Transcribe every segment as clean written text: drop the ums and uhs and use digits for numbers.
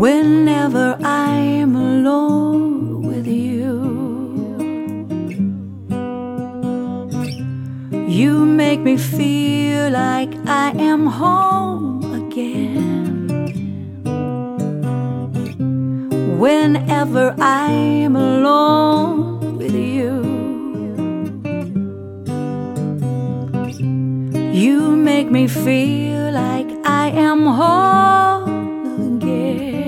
Whenever I'm alone with you, you make me feel like I am home again. Whenever I'm alone with you, you make me feel like I am home again.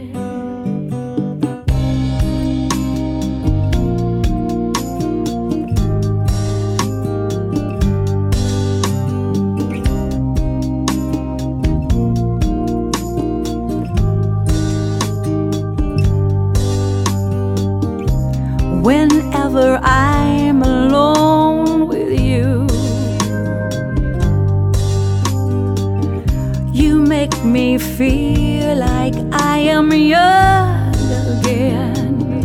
Whenever I'm alone with you, you make me feel like I am young again.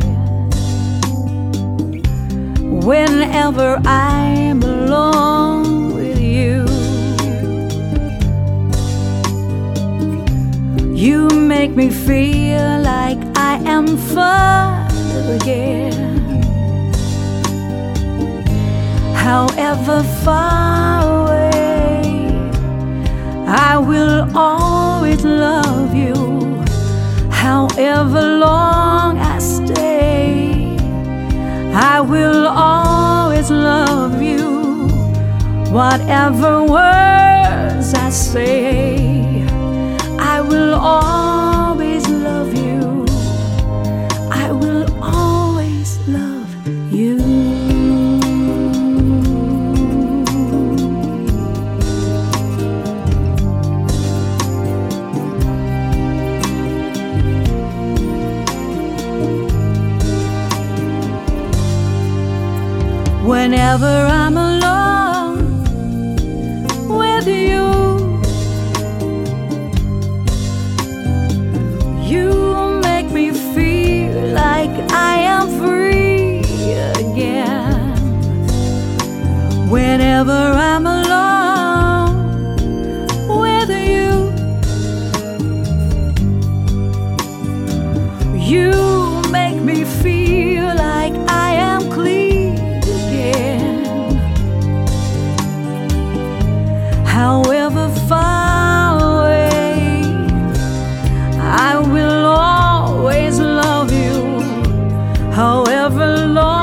Whenever I'm alone with you, you make me feel like I am fun again. However far away, I will always love you. However long I stay, I will always love you. Whatever words I say, I will always love you. I will always love you. Whenever I'm alone with you, you make me feel like I am free again. Whenever I'm alone with you, you make me feel like I am clean again. However far away, I will always love you. However long